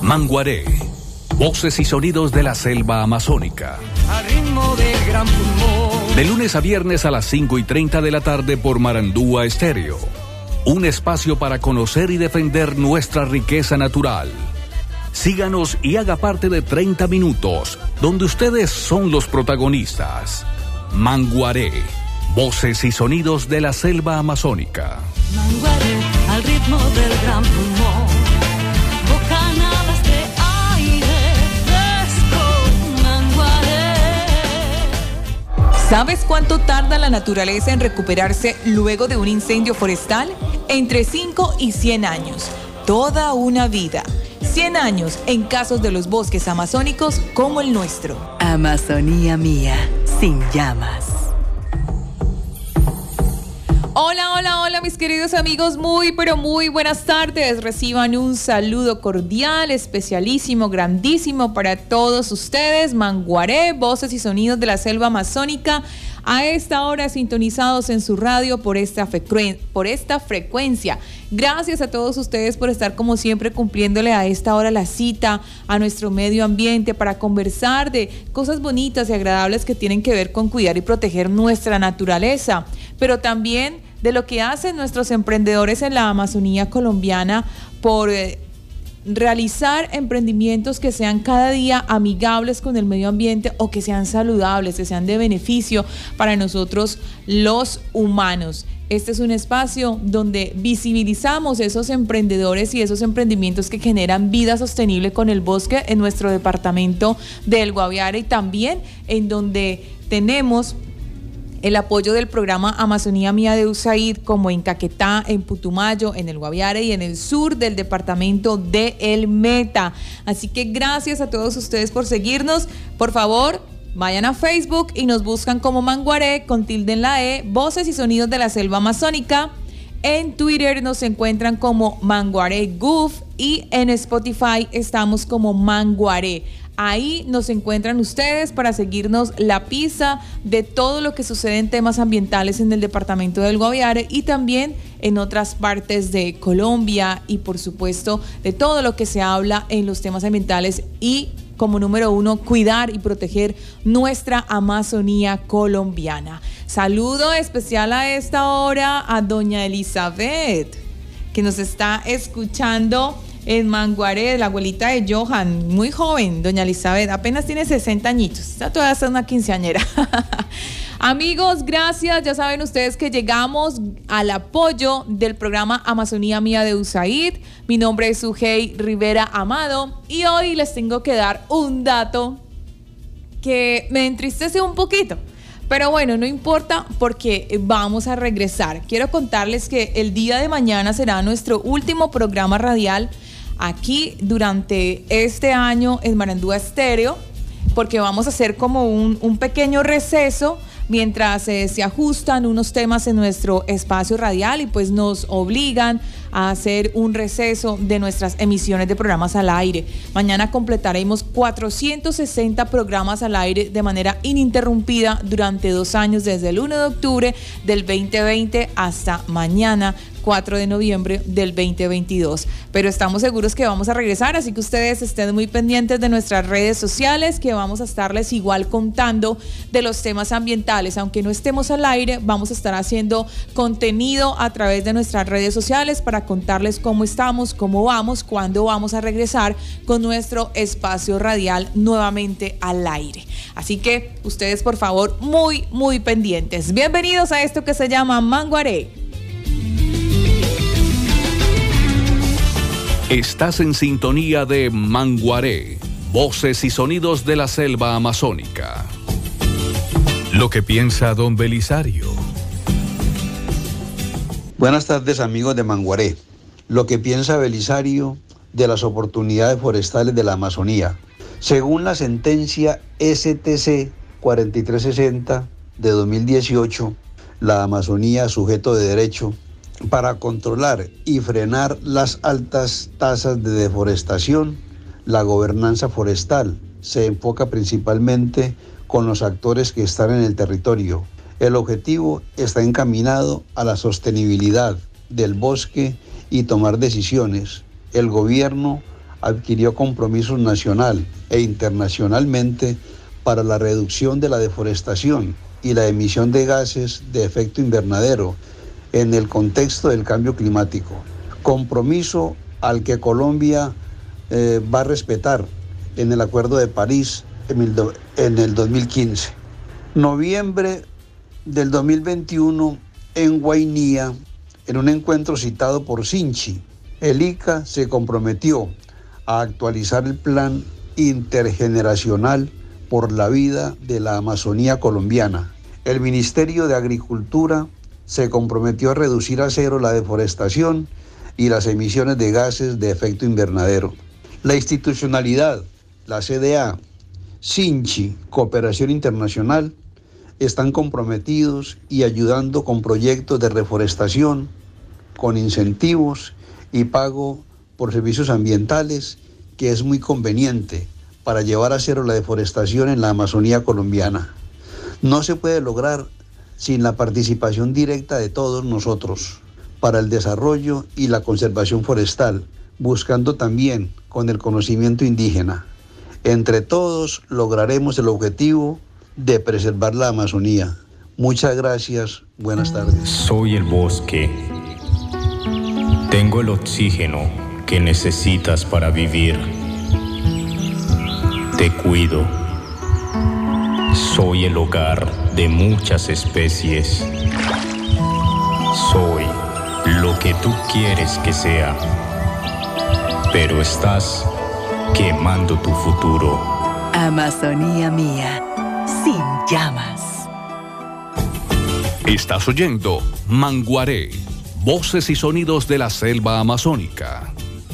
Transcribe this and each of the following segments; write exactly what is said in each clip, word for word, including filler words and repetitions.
Manguaré, voces y sonidos de la selva amazónica. Al ritmo del gran pulmón. De lunes a viernes a las cinco y treinta de la tarde por Marandúa Estéreo. Un espacio para conocer y defender nuestra riqueza natural. Síganos y haga parte de treinta minutos, donde ustedes son los protagonistas. Manguaré, voces y sonidos de la selva amazónica. Manguaré, al ritmo del gran pulmón. Bocanadas de aire fresco. Manguaré. ¿Sabes cuánto tarda la naturaleza en recuperarse luego de un incendio forestal? Entre cinco y cien años. Toda una vida. cien años en casos de los bosques amazónicos como el nuestro. Amazonía mía, sin llamas. Hola, hola, hola mis queridos amigos, muy pero muy buenas tardes. Reciban un saludo cordial, especialísimo, grandísimo para todos ustedes. Manguaré, voces y sonidos de la selva amazónica. A esta hora sintonizados en su radio por esta, frecuen- por esta frecuencia. Gracias a todos ustedes por estar como siempre cumpliéndole a esta hora la cita a nuestro medio ambiente para conversar de cosas bonitas y agradables que tienen que ver con cuidar y proteger nuestra naturaleza, pero también de lo que hacen nuestros emprendedores en la Amazonía colombiana por eh, realizar emprendimientos que sean cada día amigables con el medio ambiente o que sean saludables, que sean de beneficio para nosotros los humanos. Este es un espacio donde visibilizamos esos emprendedores y esos emprendimientos que generan vida sostenible con el bosque en nuestro departamento del Guaviare y también en donde tenemos el apoyo del programa Amazonía Mía de U S A I D, como en Caquetá, en Putumayo, en el Guaviare y en el sur del departamento de El Meta. Así que gracias a todos ustedes por seguirnos. Por favor, vayan a Facebook y nos buscan como Manguaré con tilde en la E, voces y sonidos de la selva amazónica. En Twitter nos encuentran como Manguaré Goof y en Spotify estamos como Manguaré. Ahí nos encuentran ustedes para seguirnos la pista de todo lo que sucede en temas ambientales en el departamento del Guaviare y también en otras partes de Colombia y por supuesto de todo lo que se habla en los temas ambientales y como número uno, cuidar y proteger nuestra Amazonía colombiana. Saludo especial a esta hora a doña Elizabeth, que nos está escuchando en Manguaré, la abuelita de Johan, muy joven, doña Elizabeth, apenas tiene sesenta añitos, está todavía hasta una quinceañera. Amigos, gracias, ya saben ustedes que llegamos al apoyo del programa Amazonía Mía de U S A I D. Mi nombre es Ujei Rivera Amado y hoy les tengo que dar un dato que me entristece un poquito. Pero bueno, no importa porque vamos a regresar. Quiero contarles que el día de mañana será nuestro último programa radial aquí durante este año en Marandúa Estéreo, porque vamos a hacer como un, un pequeño receso mientras eh, se ajustan unos temas en nuestro espacio radial y pues nos obligan a hacer un receso de nuestras emisiones de programas al aire. Mañana completaremos cuatrocientos sesenta programas al aire de manera ininterrumpida durante dos años, desde el uno de octubre del veinte veinte hasta mañana, cuatro de noviembre del veinte veintidós. Pero estamos seguros que vamos a regresar, así que ustedes estén muy pendientes de nuestras redes sociales, que vamos a estarles igual contando de los temas ambientales. Aunque no estemos al aire, vamos a estar haciendo contenido a través de nuestras redes sociales para contarles cómo estamos, cómo vamos, cuándo vamos a regresar con nuestro espacio radial nuevamente al aire. Así que ustedes, por favor, muy, muy pendientes. Bienvenidos a esto que se llama Manguaré. Estás en sintonía de Manguaré, voces y sonidos de la selva amazónica. Lo que piensa don Belisario. Buenas tardes, amigos de Manguaré. Lo que piensa Belisario de las oportunidades forestales de la Amazonía. Según la sentencia S T C cuarenta y tres sesenta de dos mil dieciocho, la Amazonía, sujeto de derecho, para controlar y frenar las altas tasas de deforestación, la gobernanza forestal se enfoca principalmente con los actores que están en el territorio. El objetivo está encaminado a la sostenibilidad del bosque y tomar decisiones. El gobierno adquirió compromisos nacional e internacionalmente para la reducción de la deforestación y la emisión de gases de efecto invernadero en el contexto del cambio climático. Compromiso al que Colombia eh, va a respetar en el Acuerdo de París en el, do, en el dos mil quince. Noviembre del dos mil veintiuno, en Guainía, en un encuentro citado por Sinchi, el I C A se comprometió a actualizar el plan intergeneracional por la vida de la Amazonía colombiana. El Ministerio de Agricultura se comprometió a reducir a cero la deforestación y las emisiones de gases de efecto invernadero. La institucionalidad, la C D A, Sinchi, Cooperación Internacional, están comprometidos y ayudando con proyectos de reforestación, con incentivos y pago por servicios ambientales, que es muy conveniente para llevar a cero la deforestación en la Amazonía colombiana. No se puede lograr sin la participación directa de todos nosotros para el desarrollo y la conservación forestal, buscando también con el conocimiento indígena. Entre todos lograremos el objetivo de preservar la Amazonía. Muchas gracias, buenas tardes. Soy el bosque. Tengo el oxígeno que necesitas para vivir. Te cuido. Soy el hogar de muchas especies. Soy lo que tú quieres que sea. Pero estás quemando tu futuro. Amazonía mía, sin llamas. Estás oyendo Manguaré, voces y sonidos de la selva amazónica.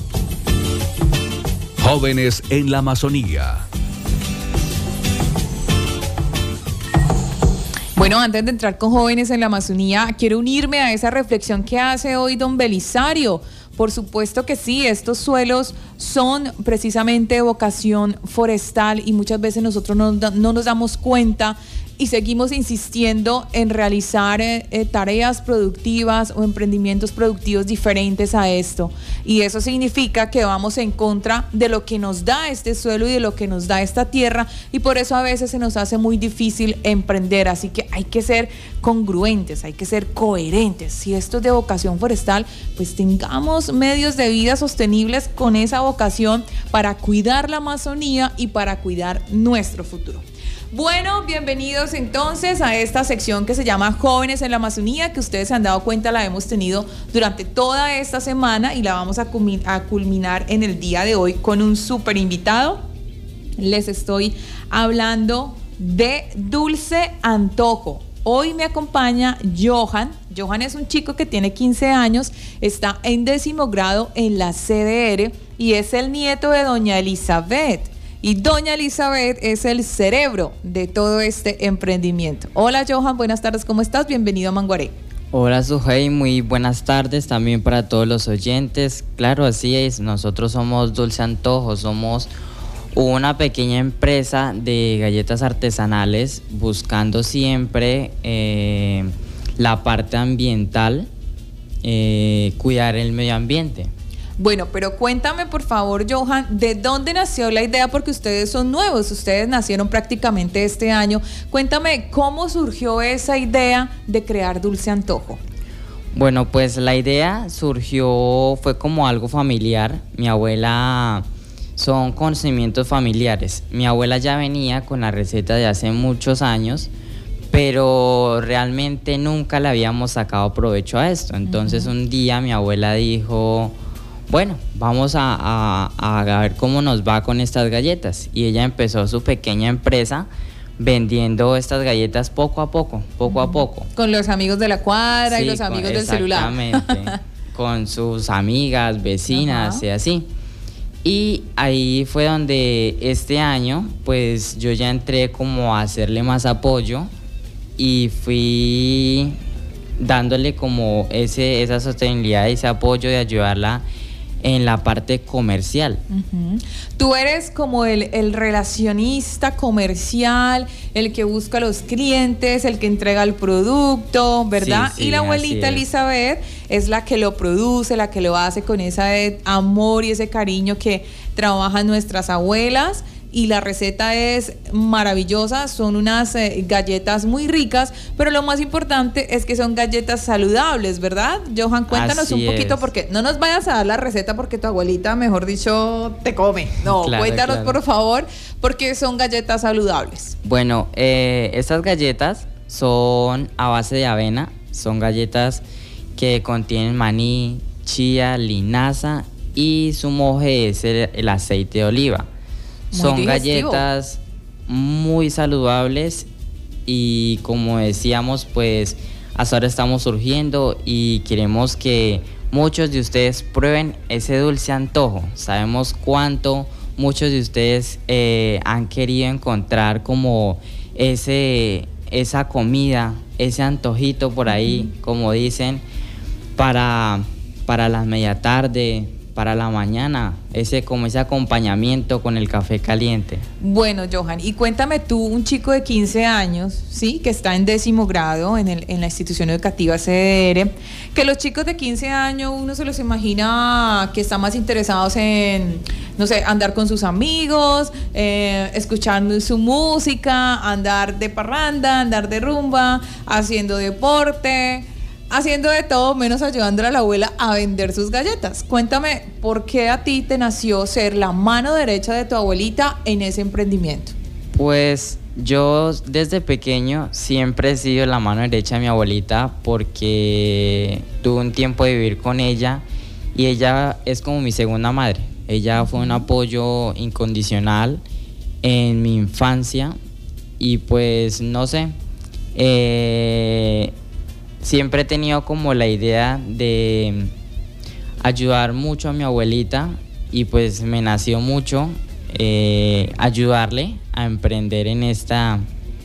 Jóvenes en la Amazonía. Bueno, antes de entrar con Jóvenes en la Amazonía, quiero unirme a esa reflexión que hace hoy don Belisario. Por supuesto que sí, estos suelos son precisamente de vocación forestal y muchas veces nosotros no, no nos damos cuenta y seguimos insistiendo en realizar eh, eh, tareas productivas o emprendimientos productivos diferentes a esto. Y eso significa que vamos en contra de lo que nos da este suelo y de lo que nos da esta tierra, y por eso a veces se nos hace muy difícil emprender. Así que hay que ser congruentes, hay que ser coherentes. Si esto es de vocación forestal, pues tengamos medios de vida sostenibles con esa vocación para cuidar la Amazonía y para cuidar nuestro futuro. Bueno, bienvenidos entonces a esta sección que se llama Jóvenes en la Amazonía, que ustedes se han dado cuenta la hemos tenido durante toda esta semana y la vamos a culminar en el día de hoy con un súper invitado. Les estoy hablando de Dulce Antojo. Hoy me acompaña Johan. Johan es un chico que tiene quince años, está en décimo grado en la C D R y es el nieto de doña Elizabeth. Y doña Elizabeth es el cerebro de todo este emprendimiento. Hola Johan, buenas tardes, ¿cómo estás? Bienvenido a Manguaré. Hola Sujei, muy buenas tardes también para todos los oyentes. Claro, así es, nosotros somos Dulce Antojo, somos una pequeña empresa de galletas artesanales buscando siempre eh, la parte ambiental, eh, cuidar el medio ambiente. Bueno, pero cuéntame por favor, Johan, ¿de dónde nació la idea? Porque ustedes son nuevos, ustedes nacieron prácticamente este año. Cuéntame, ¿cómo surgió esa idea de crear Dulce Antojo? Bueno, pues la idea surgió, fue como algo familiar. Mi abuela, son conocimientos familiares. Mi abuela ya venía con la receta de hace muchos años, pero realmente nunca le habíamos sacado provecho a esto. Entonces uh-huh. un día mi abuela dijo... Bueno, vamos a, a, a ver cómo nos va con estas galletas. Y ella empezó su pequeña empresa vendiendo estas galletas poco a poco, poco a poco. Con los amigos de la cuadra, sí, y los amigos del celular. Exactamente, con sus amigas, vecinas uh-huh. y así. Y ahí fue donde este año, pues yo ya entré como a hacerle más apoyo y fui dándole como ese, esa sostenibilidad, ese apoyo de ayudarla en la parte comercial. Uh-huh. Tú eres como el, el relacionista comercial, el que busca a los clientes, el que entrega el producto, ¿verdad? Sí, sí, y la abuelita es. Elizabeth es la que lo produce, la que lo hace con ese amor y ese cariño que trabajan nuestras abuelas. Y la receta es maravillosa, son unas eh, galletas muy ricas, pero lo más importante es que son galletas saludables, ¿verdad? Johan, cuéntanos Así un poquito, es. porque no nos vayas a dar la receta porque tu abuelita, mejor dicho, te come. No, Claro, cuéntanos claro. por favor, porque son galletas saludables. Bueno, eh, estas galletas son a base de avena, son galletas que contienen maní, chía, linaza y su moje es el, el aceite de oliva. Muy Son digestivo. galletas muy saludables y como decíamos, pues hasta ahora estamos surgiendo y queremos que muchos de ustedes prueben ese dulce antojo. Sabemos cuánto muchos de ustedes eh, han querido encontrar como ese, esa comida, ese antojito por ahí, uh-huh. como dicen, para, para la media tarde, para la mañana, ese como ese acompañamiento con el café caliente. Bueno, Johan, y cuéntame tú, un chico de quince años, ¿sí? Que está en décimo grado en, el, en la institución educativa C D R, que los chicos de quince años uno se los imagina que están más interesados en, no sé, andar con sus amigos, eh, escuchando su música, andar de parranda, andar de rumba, haciendo deporte, haciendo de todo menos ayudándole a la abuela a vender sus galletas. Cuéntame, ¿por qué a ti te nació ser la mano derecha de tu abuelita en ese emprendimiento? Pues yo desde pequeño siempre he sido la mano derecha de mi abuelita porque tuve un tiempo de vivir con ella y ella es como mi segunda madre. Ella fue un apoyo incondicional en mi infancia y pues no sé, eh... siempre he tenido como la idea de ayudar mucho a mi abuelita y pues me nació mucho eh, ayudarle a emprender en esta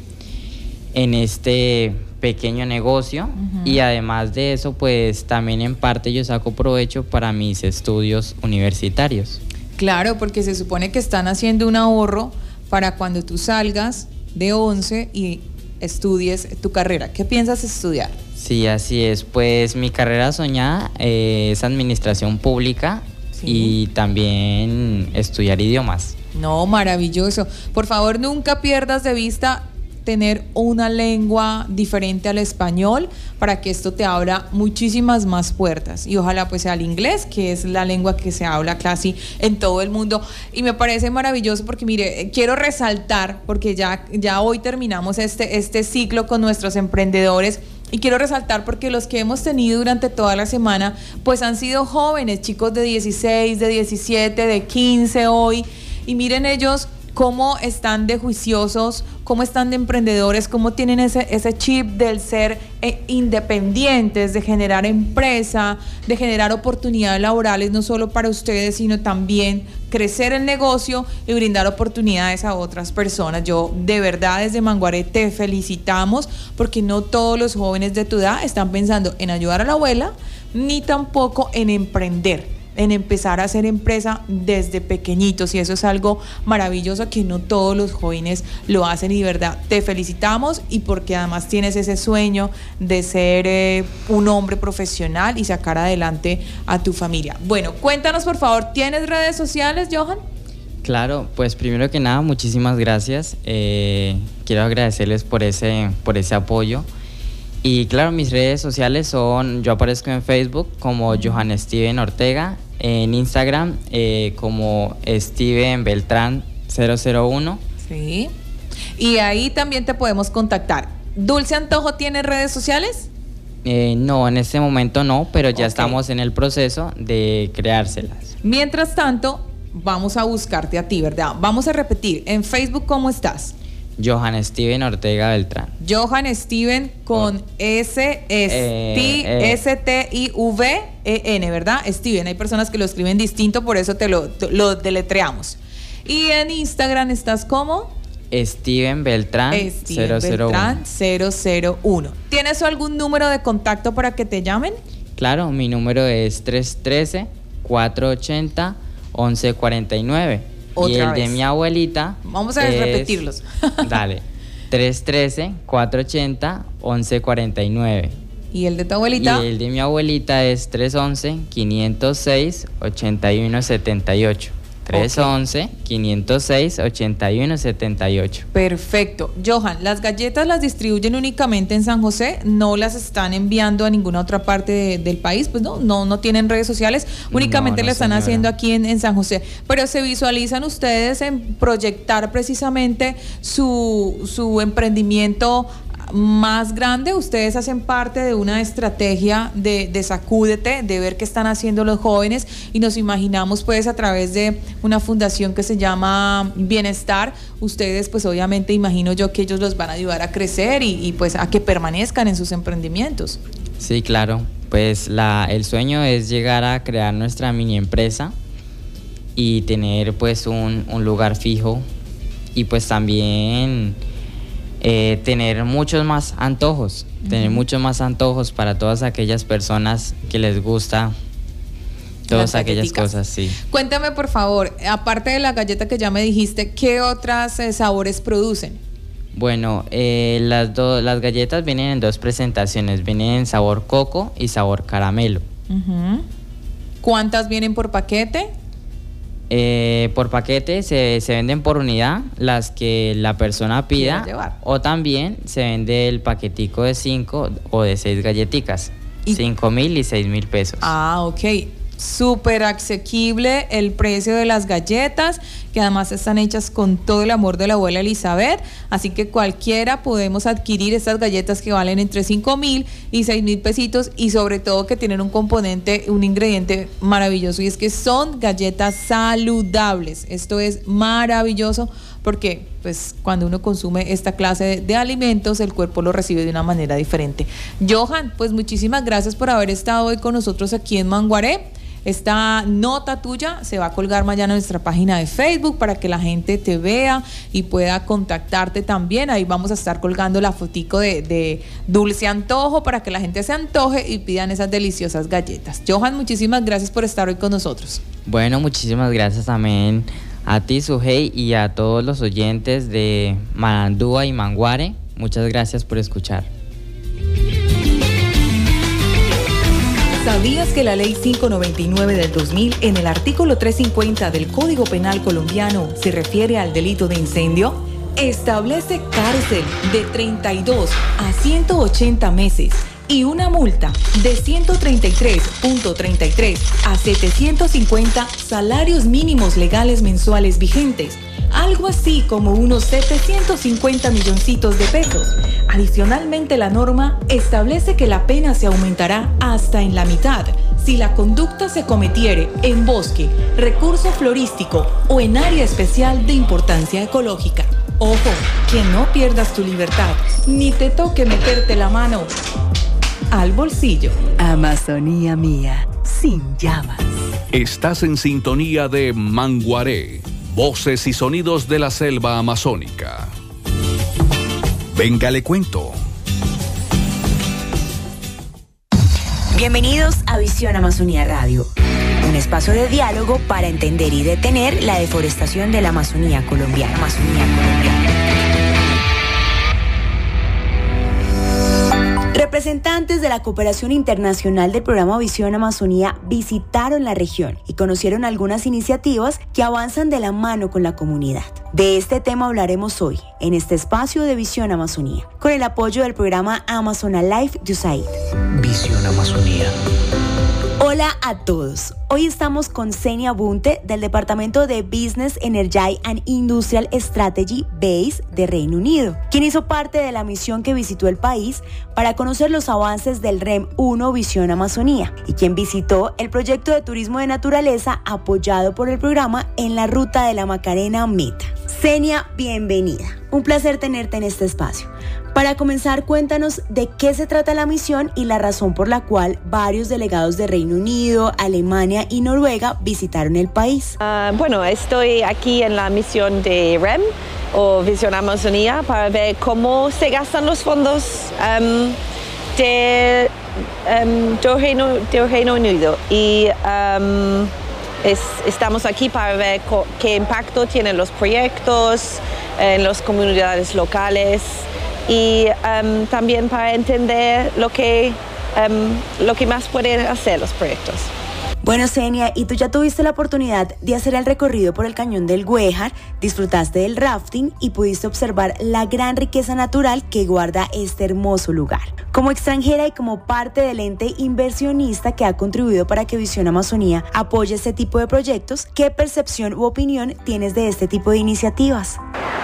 en este pequeño negocio. Uh-huh. Y además de eso pues también en parte yo saco provecho para mis estudios universitarios. Claro, porque se supone que están haciendo un ahorro para cuando tú salgas de once y estudies tu carrera. ¿Qué piensas estudiar? Sí, así es. Pues mi carrera soñada eh, es administración pública. Sí. Y también estudiar idiomas. No, maravilloso. Por favor, nunca pierdas de vista tener una lengua diferente al español para que esto te abra muchísimas más puertas y ojalá pues sea el inglés, que es la lengua que se habla casi en todo el mundo. Y me parece maravilloso porque mire, quiero resaltar, porque ya, ya hoy terminamos este, este ciclo con nuestros emprendedores. Y quiero resaltar porque los que hemos tenido durante toda la semana pues han sido jóvenes, chicos de dieciséis, de diecisiete, de quince hoy. Y miren ellos cómo están de juiciosos, cómo están de emprendedores, cómo tienen ese, ese chip del ser eh, independientes, de generar empresa, de generar oportunidades laborales, no solo para ustedes, sino también crecer el negocio y brindar oportunidades a otras personas. Yo de verdad desde Manguaré te felicitamos porque no todos los jóvenes de tu edad están pensando en ayudar a la abuela, ni tampoco en emprender, en empezar a hacer empresa desde pequeñitos, y eso es algo maravilloso que no todos los jóvenes lo hacen, y de verdad te felicitamos, y porque además tienes ese sueño de ser eh, un hombre profesional y sacar adelante a tu familia. Bueno, cuéntanos por favor, ¿tienes redes sociales, Johan? Claro, pues primero que nada, muchísimas gracias. Eh, quiero agradecerles por ese, por ese apoyo. Y claro, mis redes sociales son, yo aparezco en Facebook como Johan Steven Ortega, en Instagram eh, como Steven Beltrán cero cero uno. Sí, y ahí también te podemos contactar. ¿Dulce Antojo tiene redes sociales? Eh, no, en este momento no, pero ya Okay. estamos en el proceso de creárselas. Mientras tanto, vamos a buscarte a ti, ¿verdad? Vamos a repetir, en Facebook, ¿cómo estás? Johan Steven Ortega Beltrán. Johan Steven con S, S T I V E N, ¿verdad? Steven, hay personas que lo escriben distinto, por eso te lo, te lo deletreamos. Y en Instagram estás como Steven Beltrán cero cero uno. Beltrán cero cero uno. ¿Tienes algún número de contacto para que te llamen? Claro, mi número es tres uno tres, cuatro ochenta, once cuarenta y nueve. Otra y el vez. de mi abuelita. Vamos a es- repetirlos. Dale. tres trece, cuatro ochenta, once cuarenta y nueve. ¿Y el de tu abuelita? Y el de mi abuelita es tres once, quinientos seis, ochenta y uno setenta y ocho. tres once, quinientos seis, ochenta y uno setenta y ocho. Perfecto. Johan, ¿las galletas las distribuyen únicamente en San José? ¿No las están enviando a ninguna otra parte de- del país? Pues no, no, no tienen redes sociales, únicamente No, no, le están señora. haciendo aquí en, en San José. Pero ¿se visualizan ustedes en proyectar precisamente su, su emprendimiento más grande? Ustedes hacen parte de una estrategia de, de Sacúdete, de ver qué están haciendo los jóvenes, y nos imaginamos pues a través de una fundación que se llama Bienestar, ustedes pues obviamente imagino yo que ellos los van a ayudar a crecer y, y pues a que permanezcan en sus emprendimientos. Sí, claro. Pues la, el sueño es llegar a crear nuestra mini empresa y tener pues un, un lugar fijo, y pues también eh, tener muchos más antojos, uh-huh. tener muchos más antojos para todas aquellas personas que les gusta todas aquellas galletitas. cosas, sí. Cuéntame por favor, aparte de la galleta que ya me dijiste, ¿qué otras eh, sabores producen? Bueno, eh, las, do, las galletas vienen en dos presentaciones, vienen en sabor coco y sabor caramelo. Uh-huh. ¿Cuántas vienen por paquete? Eh, por paquete se, se venden por unidad las que la persona pida, o también se vende el paquetico de cinco o de seis galletitas, cinco mil y seis mil pesos. Ah, ok. Súper asequible el precio de las galletas, que además están hechas con todo el amor de la abuela Elizabeth, así que cualquiera podemos adquirir estas galletas que valen entre cinco mil y seis mil pesitos, y sobre todo que tienen un componente, un ingrediente maravilloso, y es que son galletas saludables. Esto es maravilloso porque pues cuando uno consume esta clase de, de alimentos, el cuerpo lo recibe de una manera diferente. Johan, pues muchísimas gracias por haber estado hoy con nosotros aquí en Manguaré. Esta nota tuya se va a colgar mañana en nuestra página de Facebook para que la gente te vea y pueda contactarte también. Ahí vamos a estar colgando la fotico de, de Dulce Antojo para que la gente se antoje y pidan esas deliciosas galletas. Johan, muchísimas gracias por estar hoy con nosotros. Bueno, muchísimas gracias también a ti, Sujei, y a todos los oyentes de Marandúa y Manguare. Muchas gracias por escuchar. ¿Sabías que la Ley quinientos noventa y nueve del dos mil, en el artículo trescientos cincuenta del Código Penal colombiano, se refiere al delito de incendio? Establece cárcel de treinta y dos a ciento ochenta meses y una multa de ciento treinta y tres punto treinta y tres a setecientos cincuenta salarios mínimos legales mensuales vigentes, algo así como unos setecientos cincuenta milloncitos de pesos. Adicionalmente, la norma establece que la pena se aumentará hasta en la mitad si la conducta se cometiere en bosque, recurso florístico o en área especial de importancia ecológica. Ojo, que no pierdas tu libertad, ni te toque meterte la mano al bolsillo. Amazonía mía, sin llamas. Estás en sintonía de Manguaré, voces y sonidos de la selva amazónica. Venga, le cuento. Bienvenidos a Visión Amazonía Radio, un espacio de diálogo para entender y detener la deforestación de la Amazonía colombiana. Amazonía colombiana. Representantes de la cooperación internacional del programa Visión Amazonía visitaron la región y conocieron algunas iniciativas que avanzan de la mano con la comunidad. De este tema hablaremos hoy, en este espacio de Visión Amazonía, con el apoyo del programa Amazona Life de U S A I D. Visión Amazonía. Hola a todos. Hoy estamos con Senia Bunte del Departamento de Business, Energy and Industrial Strategy Base de Reino Unido, quien hizo parte de la misión que visitó el país para conocer los avances del R E M uno Visión Amazonía, y quien visitó el proyecto de turismo de naturaleza apoyado por el programa en la ruta de la Macarena Meta. Senia, bienvenida. Un placer tenerte en este espacio. Para comenzar, cuéntanos de qué se trata la misión y la razón por la cual varios delegados de Reino Unido, Alemania y Noruega visitaron el país. Uh, bueno, estoy aquí en la misión de R E M o Visión Amazonía para ver cómo se gastan los fondos um, de, um, de, Reino, de Reino Unido y um, es, estamos aquí para ver co- qué impacto tienen los proyectos en las comunidades locales y um, también para entender lo que, um, lo que más pueden hacer los proyectos. Bueno, Senia, y tú ya tuviste la oportunidad de hacer el recorrido por el cañón del Güejar, disfrutaste del rafting y pudiste observar la gran riqueza natural que guarda este hermoso lugar. Como extranjera y como parte del ente inversionista que ha contribuido para que Visión Amazonía apoye este tipo de proyectos, ¿qué percepción u opinión tienes de este tipo de iniciativas?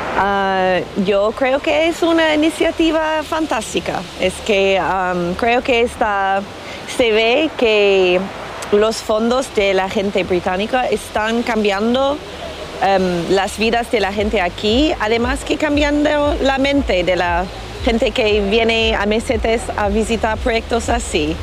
Uh, yo creo que es una iniciativa fantástica. Es que um, creo que está, se ve que los fondos de la gente británica están cambiando um, las vidas de la gente aquí, además que cambiando la mente de la gente que viene a Mesetes a visitar proyectos así.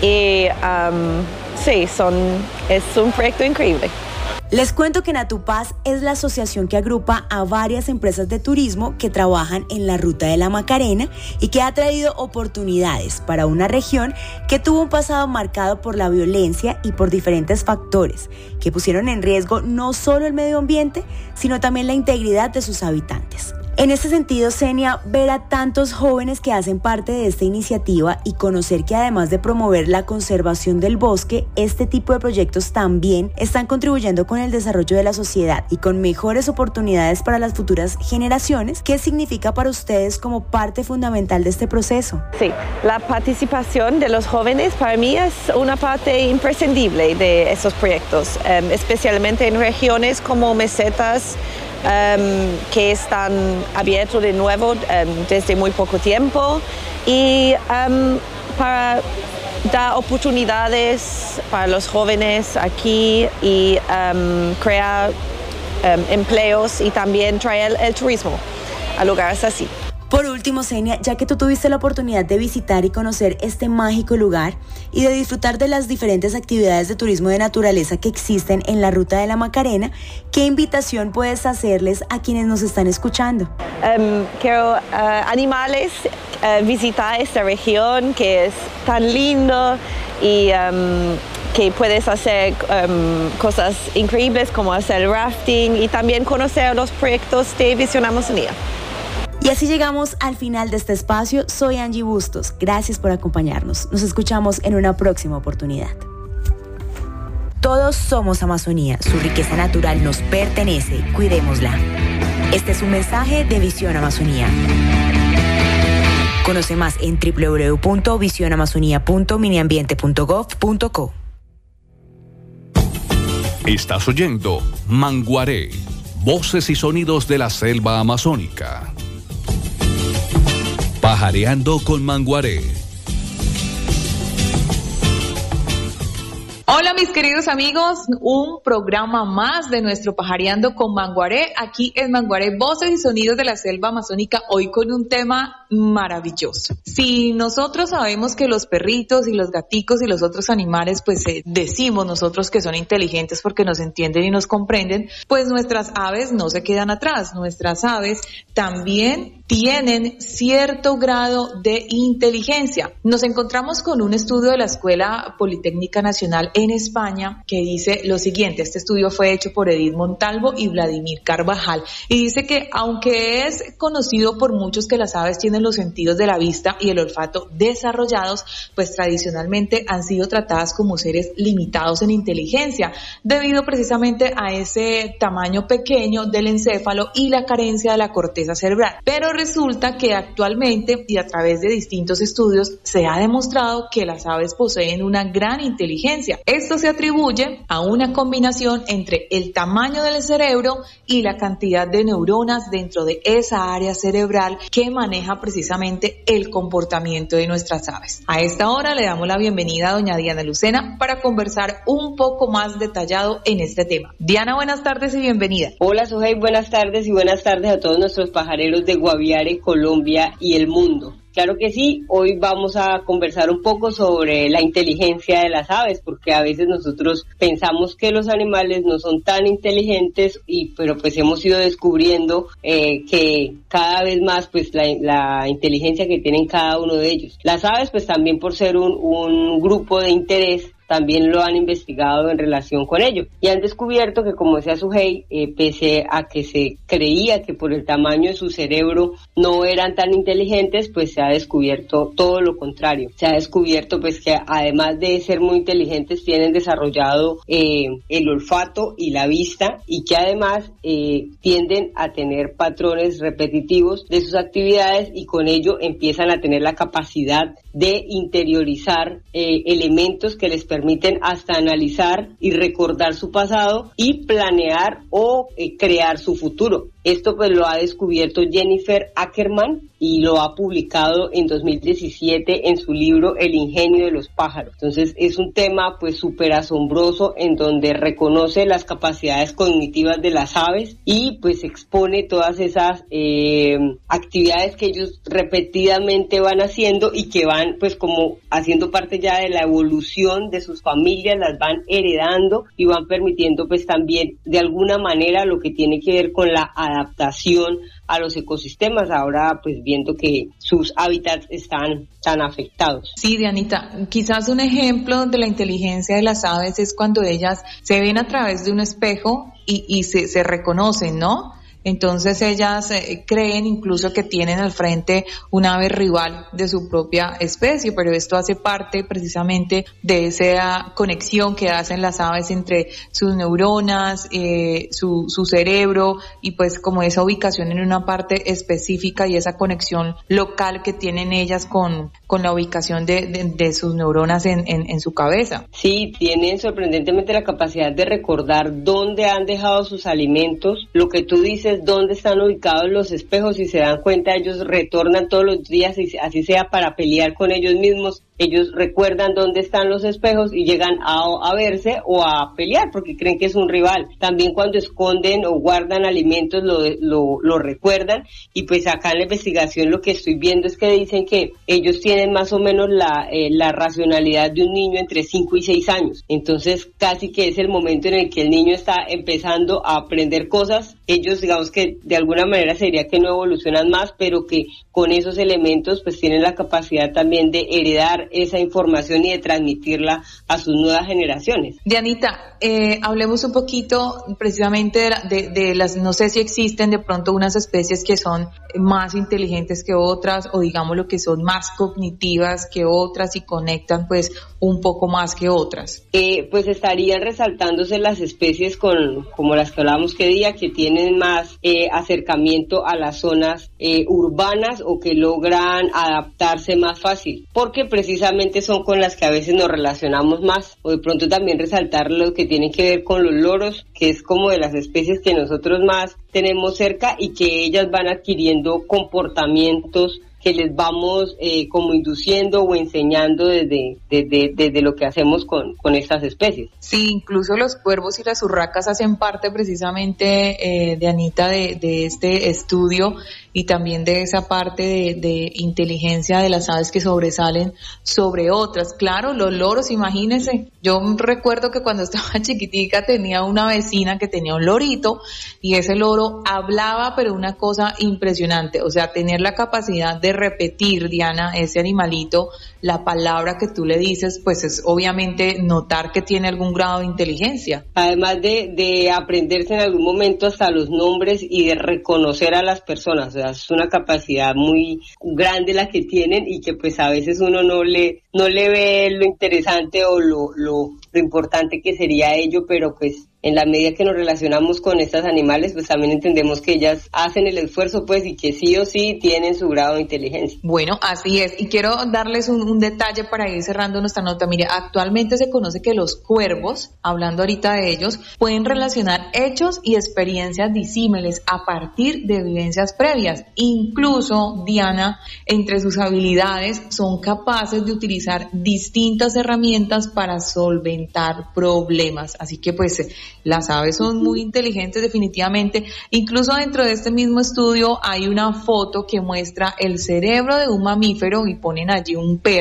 Y um, sí, son, es un proyecto increíble. Les cuento que Natupaz es la asociación que agrupa a varias empresas de turismo que trabajan en la Ruta de la Macarena y que ha traído oportunidades para una región que tuvo un pasado marcado por la violencia y por diferentes factores que pusieron en riesgo no solo el medio ambiente, sino también la integridad de sus habitantes. En ese sentido, Senia, ver a tantos jóvenes que hacen parte de esta iniciativa y conocer que además de promover la conservación del bosque, este tipo de proyectos también están contribuyendo con el desarrollo de la sociedad y con mejores oportunidades para las futuras generaciones, ¿qué significa para ustedes como parte fundamental de este proceso? Sí, la participación de los jóvenes para mí es una parte imprescindible de esos proyectos, um, especialmente en regiones como Mesetas, Um, que están abiertos de nuevo um, desde muy poco tiempo y um, para dar oportunidades para los jóvenes aquí y um, crear um, empleos y también traer el turismo a lugares así. Por último, Senia, ya que tú tuviste la oportunidad de visitar y conocer este mágico lugar y de disfrutar de las diferentes actividades de turismo de naturaleza que existen en la Ruta de la Macarena, ¿qué invitación puedes hacerles a quienes nos están escuchando? Um, quiero uh, animarles a uh, visitar esta región que es tan lindo y um, que puedes hacer um, cosas increíbles como hacer rafting y también conocer los proyectos de Visión Amazonía. Y así llegamos al final de este espacio. Soy Angie Bustos. Gracias por acompañarnos. Nos escuchamos en una próxima oportunidad. Todos somos Amazonía. Su riqueza natural nos pertenece. Cuidémosla. Este es un mensaje de Visión Amazonía. Conoce más en doble u doble u doble u punto visión amazonía punto miniambiente punto gov punto co. Estás oyendo Manguaré, voces y sonidos de la selva amazónica. Pajareando con Manguaré. Hola mis queridos amigos, un programa más de nuestro Pajareando con Manguaré, aquí en Manguaré, voces y sonidos de la selva amazónica, hoy con un tema maravilloso. Si nosotros sabemos que los perritos y los gaticos y los otros animales, pues eh, decimos nosotros que son inteligentes porque nos entienden y nos comprenden, pues nuestras aves no se quedan atrás, nuestras aves también tienen cierto grado de inteligencia. Nos encontramos con un estudio de la Escuela Politécnica Nacional en España que dice lo siguiente. Este estudio fue hecho por Edith Montalvo y Vladimir Carvajal y dice que aunque es conocido por muchos que las aves tienen los sentidos de la vista y el olfato desarrollados, pues tradicionalmente han sido tratadas como seres limitados en inteligencia debido precisamente a ese tamaño pequeño del encéfalo y la carencia de la corteza cerebral. Pero resulta que actualmente y a través de distintos estudios se ha demostrado que las aves poseen una gran inteligencia. Esto se atribuye a una combinación entre el tamaño del cerebro y la cantidad de neuronas dentro de esa área cerebral que maneja precisamente el comportamiento de nuestras aves. A esta hora le damos la bienvenida a doña Diana Lucena para conversar un poco más detallado en este tema. Diana, buenas tardes y bienvenida. Hola Sohey, buenas tardes y buenas tardes a todos nuestros pajareros de Guaviare, Colombia y el mundo. Claro que sí, hoy vamos a conversar un poco sobre la inteligencia de las aves, porque a veces nosotros pensamos que los animales no son tan inteligentes, y pero pues hemos ido descubriendo eh, que cada vez más pues la, la inteligencia que tienen cada uno de ellos. Las aves pues también por ser un, un grupo de interés, también lo han investigado en relación con ello y han descubierto que, como decía Sujei, eh, pese a que se creía que por el tamaño de su cerebro no eran tan inteligentes, pues se ha descubierto todo lo contrario. Se ha descubierto pues que además de ser muy inteligentes tienen desarrollado eh, el olfato y la vista y que además eh, tienden a tener patrones repetitivos de sus actividades y con ello empiezan a tener la capacidad de interiorizar eh, elementos que les permiten hasta analizar y recordar su pasado y planear o eh, crear su futuro. Esto pues lo ha descubierto Jennifer Ackerman y lo ha publicado en dos mil diecisiete en su libro El ingenio de los pájaros. Entonces es un tema pues súper asombroso en donde reconoce las capacidades cognitivas de las aves y pues expone todas esas eh, actividades que ellos repetidamente van haciendo y que van pues como haciendo parte ya de la evolución de sus familias, las van heredando y van permitiendo pues también de alguna manera lo que tiene que ver con la adaptación a los ecosistemas, ahora pues viendo que sus hábitats están tan afectados. Sí, Dianita, quizás un ejemplo de la inteligencia de las aves es cuando ellas se ven a través de un espejo y, y se, se reconocen, ¿no? Entonces ellas eh, creen incluso que tienen al frente un ave rival de su propia especie, pero esto hace parte precisamente de esa conexión que hacen las aves entre sus neuronas, eh, su, su cerebro y pues como esa ubicación en una parte específica y esa conexión local que tienen ellas con, con la ubicación de, de, de sus neuronas en, en, en su cabeza. Sí, tienen sorprendentemente la capacidad de recordar dónde han dejado sus alimentos, lo que tú dices, dónde están ubicados los espejos y se dan cuenta, ellos retornan todos los días y así sea para pelear con ellos mismos, ellos recuerdan dónde están los espejos y llegan a, a verse o a pelear porque creen que es un rival. También cuando esconden o guardan alimentos lo, lo, lo recuerdan y pues acá en la investigación lo que estoy viendo es que dicen que ellos tienen más o menos la, eh, la racionalidad de un niño entre cinco y seis años. Entonces casi que es el momento en el que el niño está empezando a aprender cosas. Ellos digamos que de alguna manera sería que no evolucionan más, pero que con esos elementos pues tienen la capacidad también de heredar esa información y de transmitirla a sus nuevas generaciones. Dianita, eh, hablemos un poquito precisamente de, la, de, de las, no sé si existen de pronto unas especies que son más inteligentes que otras o digamos lo que son más cognitivas que otras y conectan pues un poco más que otras. Eh, pues estarían resaltándose las especies con, como las que hablábamos que día, que tienen más eh, acercamiento a las zonas eh, urbanas o que logran adaptarse más fácil, porque precisamente son con las que a veces nos relacionamos más, o de pronto también resaltar lo que tiene que ver con los loros, que es como de las especies que nosotros más tenemos cerca y que ellas van adquiriendo comportamientos que les vamos eh, como induciendo o enseñando desde, desde, desde lo que hacemos con, con estas especies. Sí, incluso los cuervos y las urracas hacen parte precisamente, eh, de Anita, de, de este estudio y también de esa parte de, de inteligencia de las aves que sobresalen sobre otras. Claro, los loros, imagínense, yo recuerdo que cuando estaba chiquitica tenía una vecina que tenía un lorito y ese loro hablaba, pero una cosa impresionante, o sea, tener la capacidad de repetir, Diana, ese animalito, la palabra que tú le dices, pues es obviamente notar que tiene algún grado de inteligencia. Además de, de aprenderse en algún momento hasta los nombres y de reconocer a las personas, o sea, es una capacidad muy grande la que tienen y que pues a veces uno no le, no le ve lo interesante o lo, lo, lo importante que sería ello, pero pues en la medida que nos relacionamos con estos animales, pues también entendemos que ellas hacen el esfuerzo, pues, y que sí o sí tienen su grado de inteligencia. Bueno, así es. Y quiero darles un, un detalle para ir cerrando nuestra nota. Mire, actualmente se conoce que los cuervos, hablando ahorita de ellos, pueden relacionar hechos y experiencias disímiles a partir de vivencias previas. Incluso, Diana, entre sus habilidades, son capaces de utilizar distintas herramientas para solventar problemas. Así que, pues, las aves son muy inteligentes definitivamente. Incluso dentro de este mismo estudio hay una foto que muestra el cerebro de un mamífero y ponen allí un perro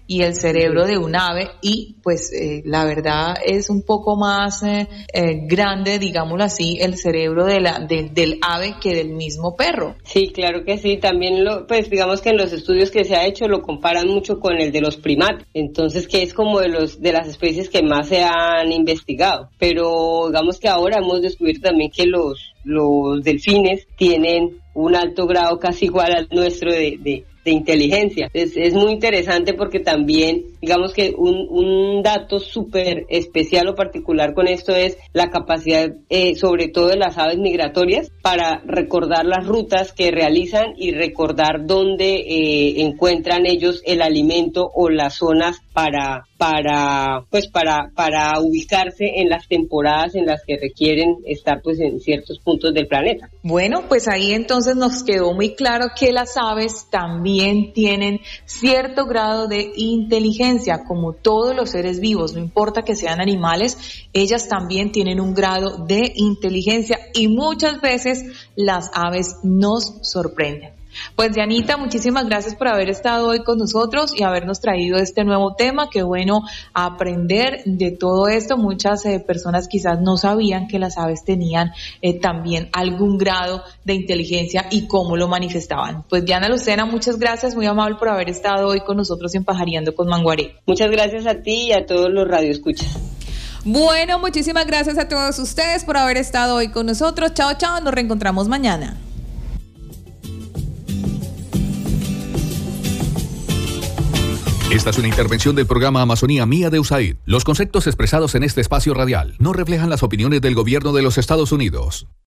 y el cerebro de un ave, y pues eh, la verdad es un poco más eh, eh, grande, digámoslo así, el cerebro de la, de, del ave que del mismo perro. Sí, claro que sí, también lo, pues digamos que en los estudios que se ha hecho lo comparan mucho con el de los primates, entonces que es como de los de las especies que más se han investigado, pero digamos que ahora hemos descubierto también que los, los delfines tienen un alto grado casi igual al nuestro de, de, de inteligencia. Es, es muy interesante porque también, digamos que un, un dato súper especial o particular con esto es la capacidad, eh, sobre todo de las aves migratorias, para recordar las rutas que realizan y recordar dónde eh, encuentran ellos el alimento o las zonas para para pues para para ubicarse en las temporadas en las que requieren estar pues en ciertos puntos del planeta. Bueno, pues ahí entonces nos quedó muy claro que las aves también tienen cierto grado de inteligencia, como todos los seres vivos, no importa que sean animales, ellas también tienen un grado de inteligencia y muchas veces las aves nos sorprenden. Pues Dianita, muchísimas gracias por haber estado hoy con nosotros y habernos traído este nuevo tema. Qué bueno aprender de todo esto. Muchas eh, personas quizás no sabían que las aves tenían eh, también algún grado de inteligencia y cómo lo manifestaban. Pues Diana Lucena, muchas gracias, muy amable por haber estado hoy con nosotros en Pajareando con Manguaré. Muchas gracias a ti y a todos los radioescuchas. Bueno, muchísimas gracias a todos ustedes por haber estado hoy con nosotros. Chao, chao, nos reencontramos mañana. Esta es una intervención del programa Amazonía Mía de U S A I D. Los conceptos expresados en este espacio radial no reflejan las opiniones del gobierno de los Estados Unidos.